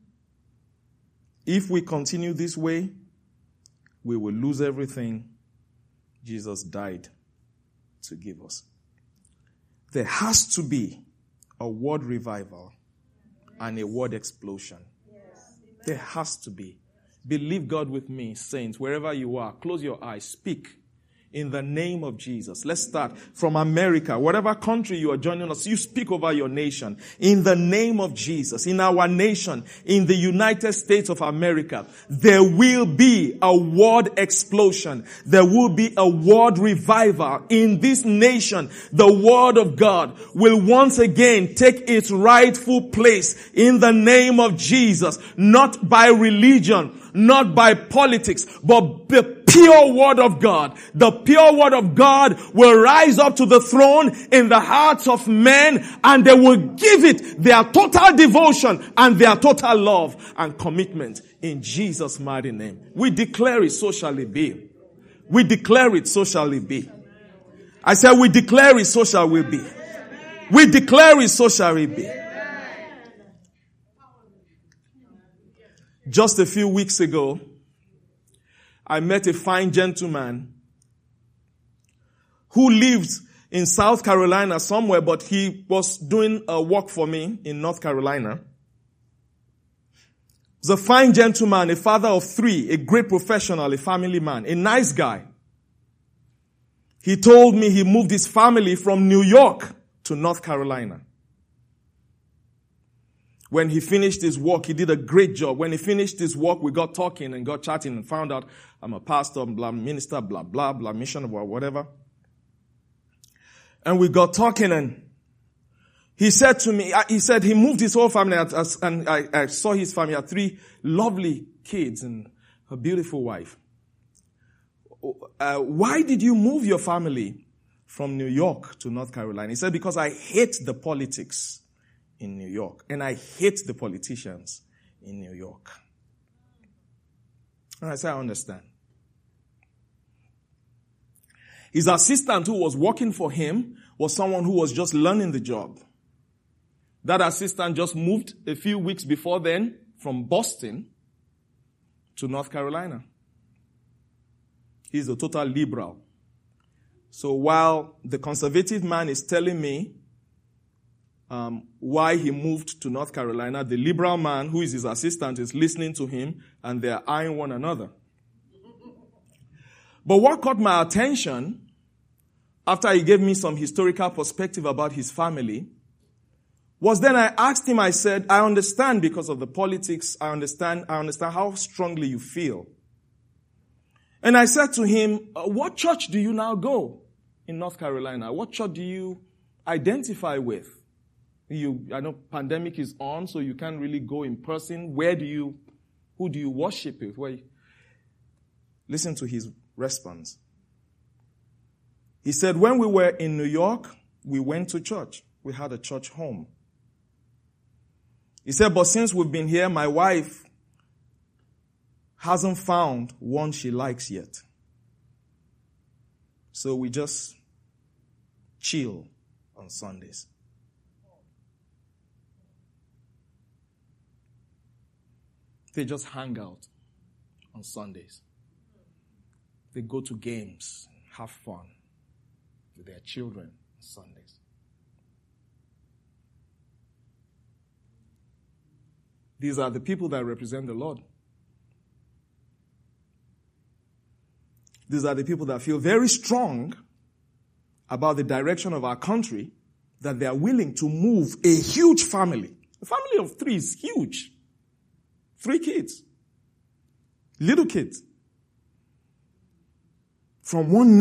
If we continue this way, we will lose everything Jesus died to give us. There has to be a word revival and a word explosion. There has to be. Believe God with me, saints, wherever you are, close your eyes, speak in the name of Jesus. Let's start from America. Whatever country you are joining us, you speak over your nation. In the name of Jesus, in our nation, in the United States of America, there will be a word explosion. There will be a word revival in this nation. The word of God will once again take its rightful place in the name of Jesus. Not by religion, not by politics, but the pure word of God. The pure word of God will rise up to the throne in the hearts of men, and they will give it their total devotion and their total love and commitment in Jesus' mighty name. We declare it, so shall it be. We declare it, so shall it be. I said we declare it, so shall it be. We declare it, so shall it be. Just a few weeks ago, I met a fine gentleman who lived in South Carolina somewhere, but he was doing a work for me in North Carolina. He's a fine gentleman, a father of 3, a great professional, a family man, a nice guy. He told me he moved his family from New York to North Carolina. When he finished his work, he did a great job. When he finished his work, we got talking and got chatting and found out I'm a pastor, blah, minister, blah, blah, blah, missionary, whatever. And we got talking, and he said to me, he moved his whole family, and I saw his family. He had 3 lovely kids and a beautiful wife. Why did you move your family from New York to North Carolina? He said, because I hate the politics in New York, and I hate the politicians in New York. And I said, I understand. His assistant who was working for him was someone who was just learning the job. That assistant just moved a few weeks before then from Boston to North Carolina. He's a total liberal. So while the conservative man is telling me why he moved to North Carolina. The liberal man, who is his assistant, is listening to him, and they're eyeing one another. But what caught my attention, after he gave me some historical perspective about his family, was then I asked him, I said, I understand because of the politics, I understand how strongly you feel. And I said to him, what church do you now go in North Carolina? What church do you identify with? I know pandemic is on, so you can't really go in person. Who do you worship with? Listen to his response. He said, when we were in New York, we went to church. We had a church home. He said, but since we've been here, my wife hasn't found one she likes yet. So we just chill on Sundays. They just hang out on Sundays. They go to games, have fun with their children on Sundays. These are the people that represent the Lord. These are the people that feel very strong about the direction of our country, that they are willing to move a huge family. A family of 3 is huge. 3 kids. Little kids. From one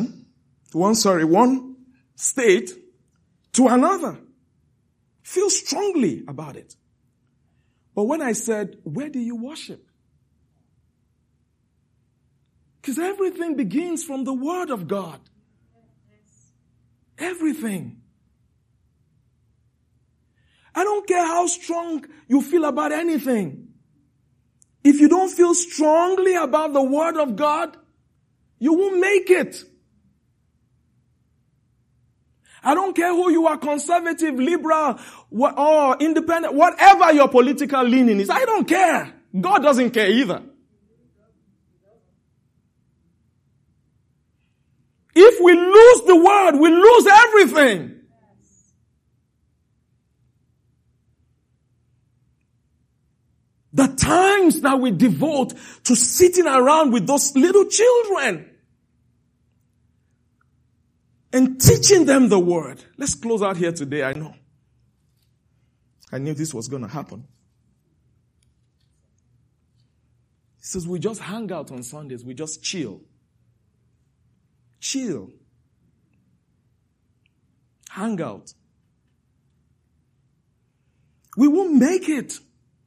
state to another. Feel strongly about it. But when I said, where do you worship? Because everything begins from the Word of God. Everything. I don't care how strong you feel about anything. If you don't feel strongly about the Word of God, you won't make it. I don't care who you are, conservative, liberal, or independent, whatever your political leaning is. I don't care. God doesn't care either. If we lose the Word, we lose everything. The times that we devote to sitting around with those little children and teaching them the Word. Let's close out here today. I knew this was going to happen. He says we just hang out on Sundays. We just chill. Chill. Hang out. We won't make it.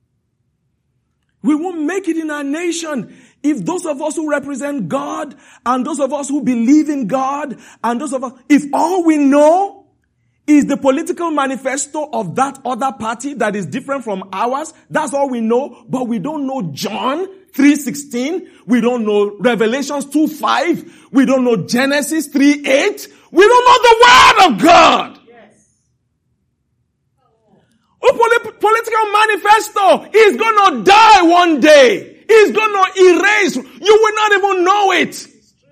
We won't make it in our nation if those of us who represent God and those of us who believe in God and those of us, if all we know is the political manifesto of that other party that is different from ours, that's all we know, but we don't know John 3:16, we don't know Revelations 2:5, we don't know Genesis 3:8, we don't know the Word of God. Political manifesto is going to die one day. It's going to erase. You will not even know it.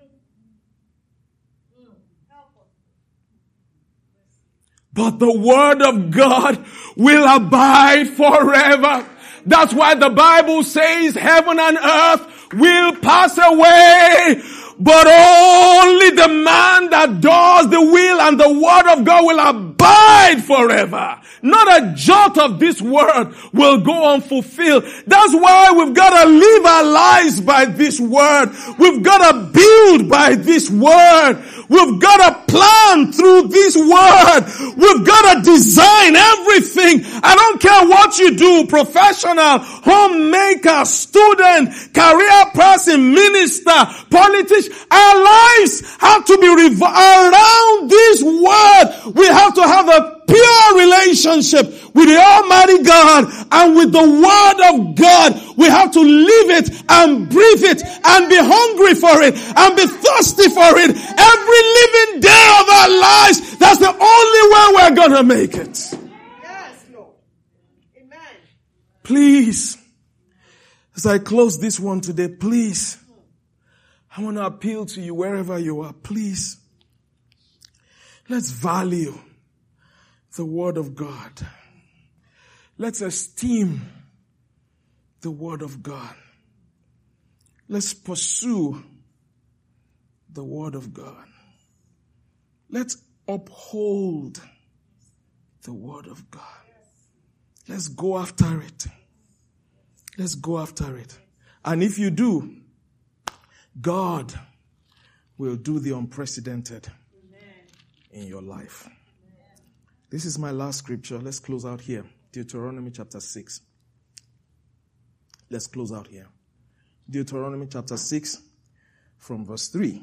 But the Word of God will abide forever. That's why the Bible says heaven and earth will pass away, but only the man that does the will and the Word of God will abide forever. Not a jot of this Word will go unfulfilled. That's why we've got to live our lives by this Word. We've got to build by this Word. We've got to plan through this Word. We've got to design everything. I don't care what you do, professional, homemaker, student, career person, minister, politician. Our lives have to be around this Word. We have to have a pure relationship with the Almighty God and with the Word of God. We have to live it and breathe it and be hungry for it and be thirsty for it every living day of our lives. That's the only way we're gonna make it. Yes, Lord. Amen. Please, as I close this one today, please, I want to appeal to you wherever you are. Please, let's value the Word of God. Let's esteem the Word of God. Let's pursue the Word of God. Let's uphold the Word of God. Let's go after it. Let's go after it. And if you do, God will do the unprecedented in your life. This is my last scripture. Let's close out here. Deuteronomy chapter 6. Let's close out here. Deuteronomy chapter 6 from verse 3.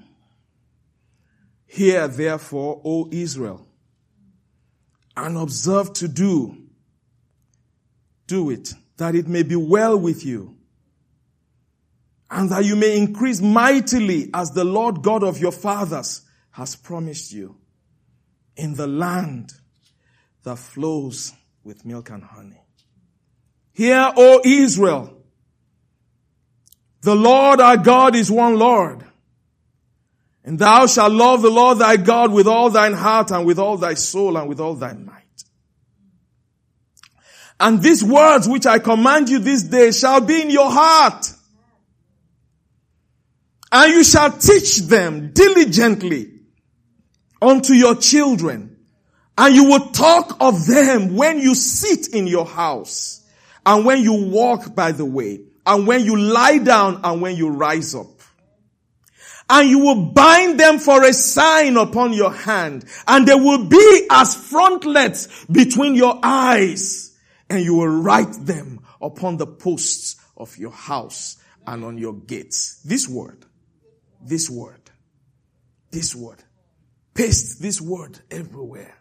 Hear therefore, O Israel, and observe to do it, that it may be well with you, and that you may increase mightily as the Lord God of your fathers has promised you, in the land that flows with milk and honey. Hear, O Israel, the Lord our God is one Lord, and thou shalt love the Lord thy God with all thine heart and with all thy soul and with all thy might. And these words which I command you this day shall be in your heart, and you shall teach them diligently unto your children, and you will talk of them when you sit in your house, and when you walk by the way, and when you lie down, and when you rise up. And you will bind them for a sign upon your hand, and they will be as frontlets between your eyes, and you will write them upon the posts of your house and on your gates. This word. Paste this word everywhere.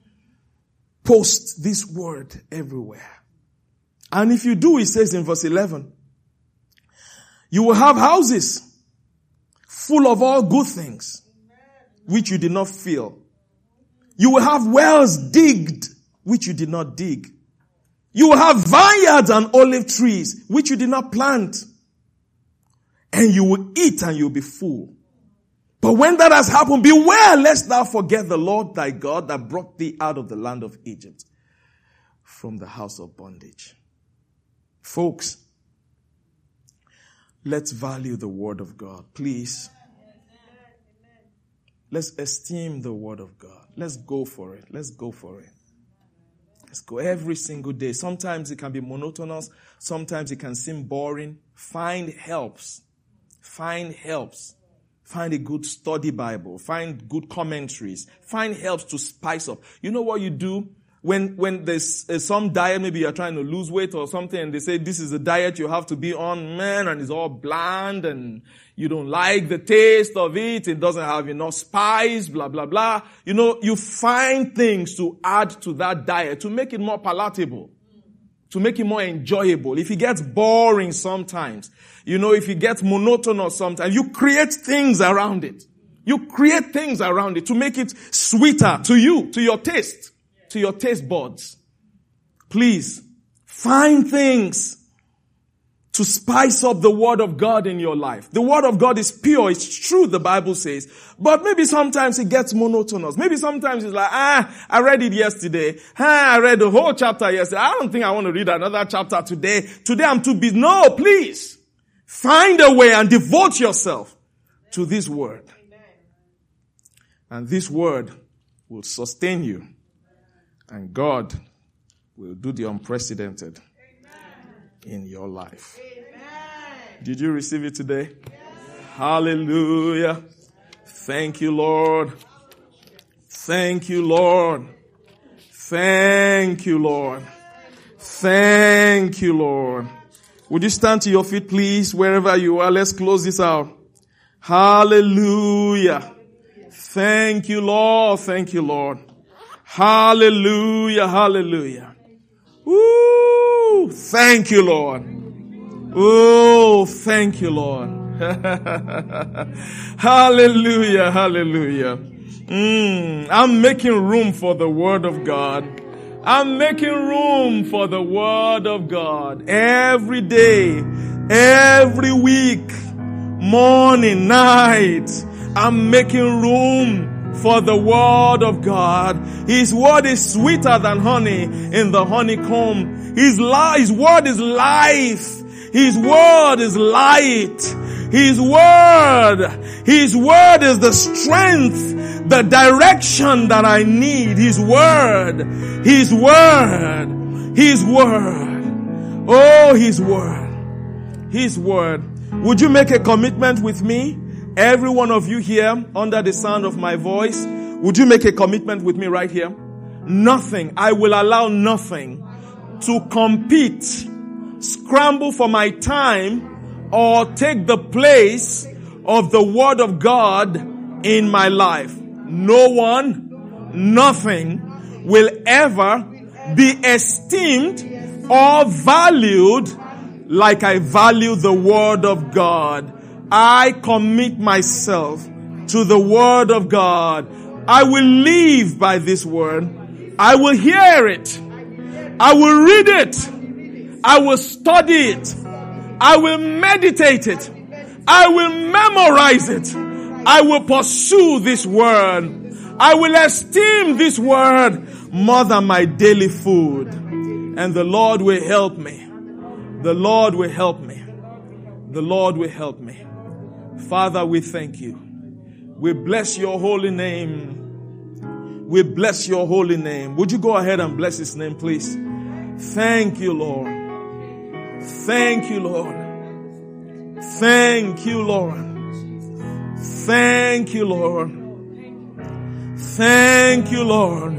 Post this word everywhere. And if you do, it says in verse 11, you will have houses full of all good things, which you did not fill. You will have wells digged, which you did not dig. You will have vineyards and olive trees, which you did not plant. And you will eat and you will be full. But when that has happened, beware lest thou forget the Lord thy God that brought thee out of the land of Egypt, from the house of bondage. Folks, let's value the word of God, please. Let's esteem the word of God. Let's go for it. Let's go every single day. Sometimes it can be monotonous. Sometimes it can seem boring. Find helps. Find a good study Bible. Find good commentaries. Find helps to spice up. You know what you do? When there's some diet, maybe you're trying to lose weight or something, and they say this is a diet you have to be on, man, and it's all bland, and you don't like the taste of it, it doesn't have enough spice, blah, blah, blah. You know, you find things to add to that diet to make it more palatable, to make it more enjoyable. If it gets boring sometimes, you know, if it gets monotonous sometimes, you create things around it. You create things around it to make it sweeter to you, to your taste. To your taste buds. Please, find things to spice up the word of God in your life. The word of God is pure, it's true, the Bible says. But maybe sometimes it gets monotonous. Maybe sometimes it's like, I read it yesterday. I read the whole chapter yesterday. I don't think I want to read another chapter today. Today I'm too busy. No, please. Find a way and devote yourself to this word. And this word will sustain you. And God will do the unprecedented in your life. Did you receive it today? Hallelujah. Thank you, Lord. Thank you, Lord. Thank you, Lord. Thank you, Lord. Would you stand to your feet, please, wherever you are? Let's close this out. Hallelujah. Thank you, Lord. Thank you, Lord. Hallelujah, hallelujah. Woo! Thank you, Lord. Oh, thank you, Lord. Hallelujah, hallelujah. I'm making room for the word of God. I'm making room for the word of God. Every day, every week, morning, night, I'm making room for the word of God. His word is sweeter than honey in the honeycomb. His word is life. His word is light. His word is the strength, the direction that I need. His word. Oh, His word. His word. Would you make a commitment with me? Every one of you here under the sound of my voice, would you make a commitment with me right here? Nothing. I will allow nothing to compete, scramble for my time, or take the place of the word of God in my life. No one, nothing will ever be esteemed or valued like I value the word of God. I commit myself to the word of God. I will live by this word. I will hear it. I will read it. I will study it. I will meditate it. I will memorize it. I will pursue this word. I will esteem this word more than my daily food. And the Lord will help me. The Lord will help me. The Lord will help me. Father, we thank you. We bless your holy name. We bless your holy name. Would you go ahead and bless his name, please? Thank you, Lord. Thank you, Lord. Thank you, Lord. Thank you, Lord. Thank you, Lord.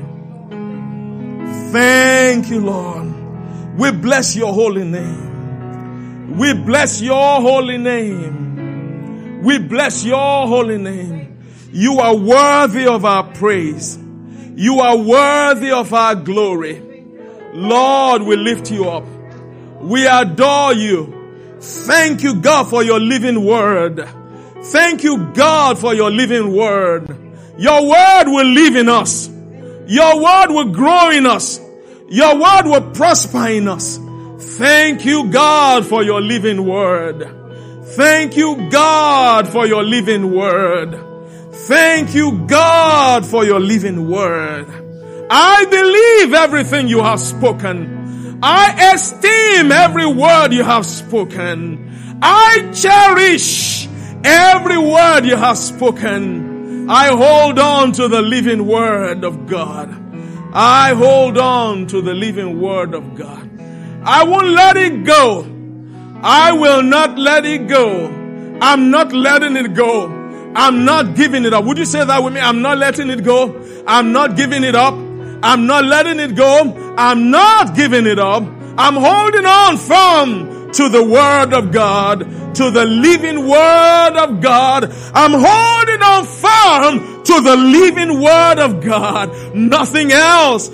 Thank you, Lord. We bless your holy name. We bless your holy name. We bless your holy name. You are worthy of our praise. You are worthy of our glory. Lord, we lift you up. We adore you. Thank you, God, for your living word. Thank you, God, for your living word. Your word will live in us. Your word will grow in us. Your word will prosper in us. Thank you, God, for your living word. Thank you, God, for your living word. Thank you, God, for your living word. I believe everything you have spoken. I esteem every word you have spoken. I cherish every word you have spoken. I hold on to the living word of God. I hold on to the living word of God. I won't let it go. I will not let it go. I'm not letting it go. I'm not giving it up. Would you say that with me? I'm not letting it go. I'm not giving it up. I'm not letting it go. I'm not giving it up. I'm holding on firm to the word of God, to the living word of God. I'm holding on firm to the living word of God. Nothing else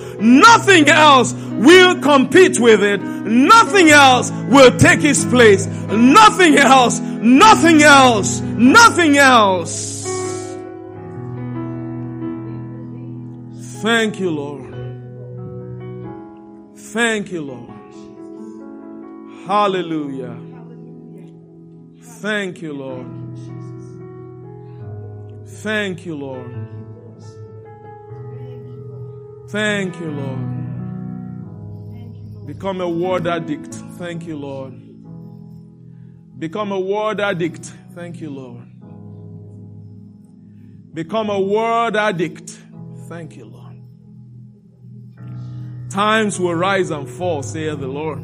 will compete with it. Nothing else will take its place. Nothing else. Thank you, Lord. Thank you, Lord. Hallelujah. Thank you, Lord. Thank you, Lord. Thank you, Lord. Become a word addict. Thank you, Lord. Become a word addict. Thank you, Lord. Become a word addict. Thank you, Lord. Times will rise and fall, saith the Lord.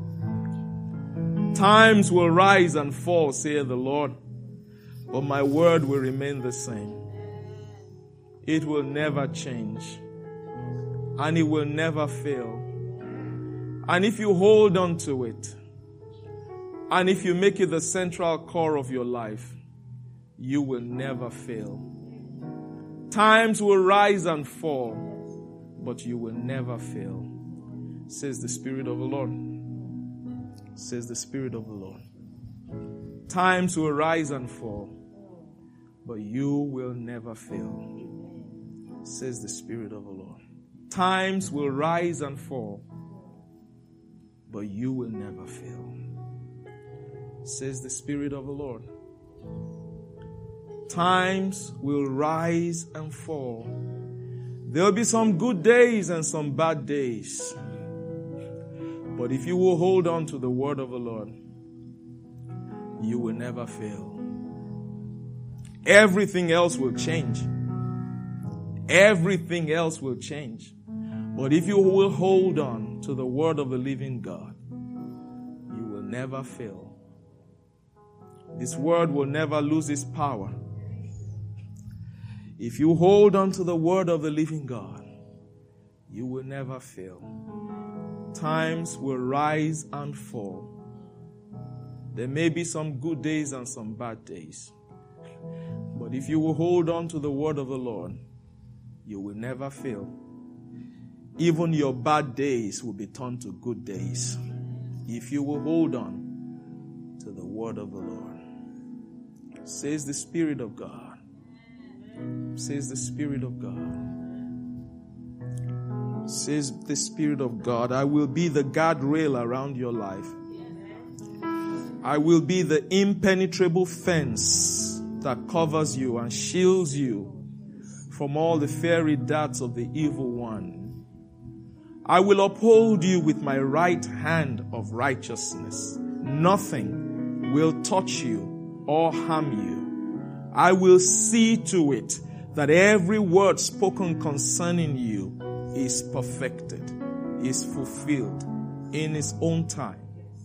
Times will rise and fall, saith the Lord. But my word will remain the same. It will never change. And it will never fail. And if you hold on to it, and if you make it the central core of your life, you will never fail. Times will rise and fall, but you will never fail, says the Spirit of the Lord. Says the Spirit of the Lord. Times will rise and fall, but you will never fail, says the Spirit of the Lord. Times will rise and fall, but you will never fail, says the Spirit of the Lord. Times will rise and fall. There will be some good days and some bad days. But if you will hold on to the word of the Lord, you will never fail. Everything else will change. Everything else will change. But if you will hold on to the word of the living God, you will never fail. This word will never lose its power. If you hold on to the word of the living God, you will never fail. Times will rise and fall. There may be some good days and some bad days. But if you will hold on to the word of the Lord, you will never fail. Even your bad days will be turned to good days if you will hold on to the word of the Lord. Says the Spirit of God. Says the Spirit of God. Says the Spirit of God, I will be the guardrail around your life. I will be the impenetrable fence that covers you and shields you from all the fiery darts of the evil one. I will uphold you with my right hand of righteousness. Nothing will touch you or harm you. I will see to it that every word spoken concerning you is perfected, is fulfilled in its own time.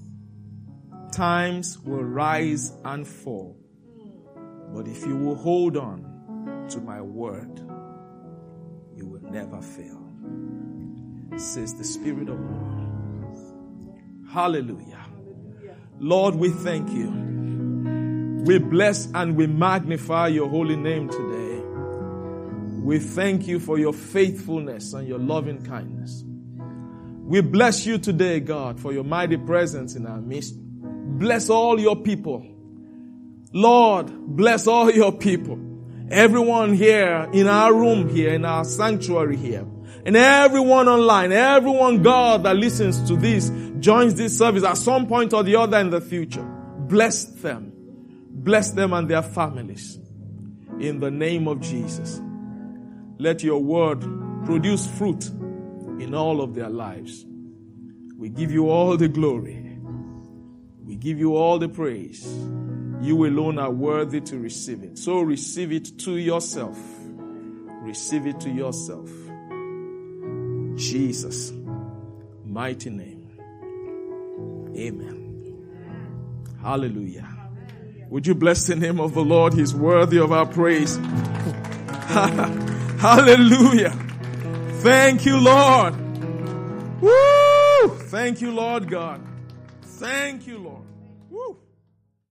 Times will rise and fall. But if you will hold on to my word, you will never fail. Says the Spirit of God. Hallelujah. Lord, we thank you. We bless and we magnify your holy name today. We thank you for your faithfulness and your loving kindness. We bless you today, God, for your mighty presence in our midst. Bless all your people. Lord, bless all your people. Everyone here in our room here, in our sanctuary here, and everyone online, everyone, God, that listens to this, joins this service at some point or the other in the future. Bless them. Bless them and their families. In the name of Jesus. Let your word produce fruit in all of their lives. We give you all the glory. We give you all the praise. You alone are worthy to receive it. So receive it to yourself. Receive it to yourself. Jesus' mighty name. Amen. Hallelujah. Would you bless the name of the Lord? He's worthy of our praise. Hallelujah. Thank you, Lord. Woo! Thank you, Lord God. Thank you, Lord. Woo!